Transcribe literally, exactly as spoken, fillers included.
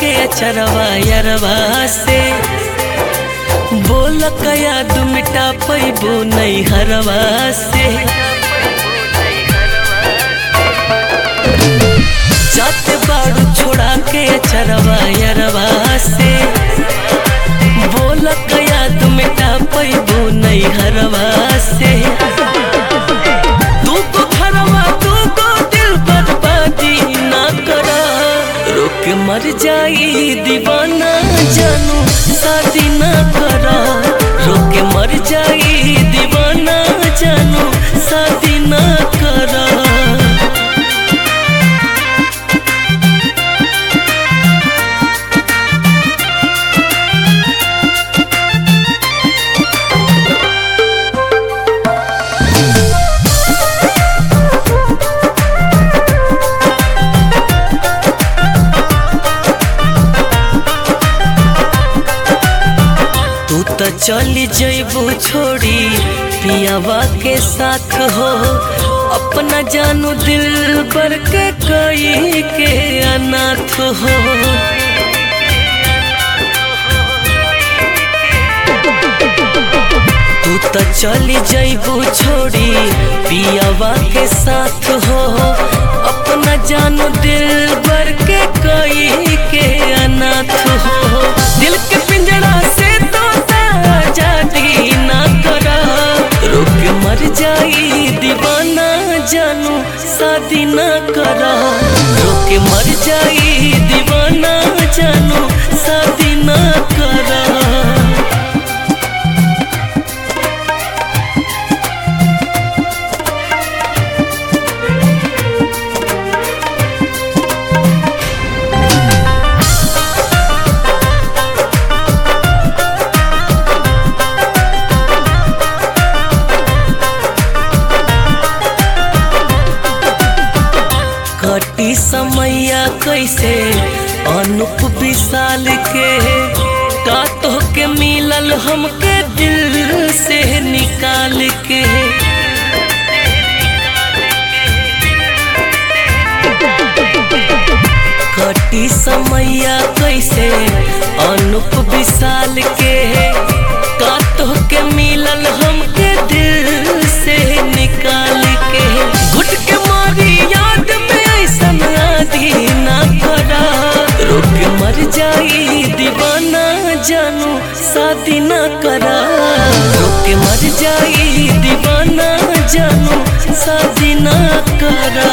के अचरवा यरवा से बोल कया दु मिटा पैबो नहीं हरवा से जाते बाड़ू छोड़ा के अचरवा यरवा से बोल कया दु मिटा पैबो नहीं हरवा से तू को घरवा तू को दिल बर्बादी ना करा रोक मर जाई दीवाना जानू शादी ना करा रोक मर जाई दीवाना जानू शादी ना करा। तो चली जइबू छोड़ी पियावा के साथ हो अपना जानू दिल पर के कई के अनाथ हो तू तो चली जइबू छोड़ी पियावा के साथ हो अपना जानू दिल पर के कई के अनाथ हो दिल के पिंजरा से जाती ना करा रोक मर जाई दीवाना जानू शादी ना करा रोक मर जाई दीवाना जानू शादी ना करा। कटी समैया कैसे अनूप विशाल के का तो के मिलल हमके दिल से निकाल के कटी समैया कैसे अनूप विशाल के का तो के मिलल हमके दिल से निकाल के घुट के मारी याद में ना करा रोक मर जाई दीवाना जानू शादी ना करा रोक मर जाई दीवाना जानू शादी ना करा।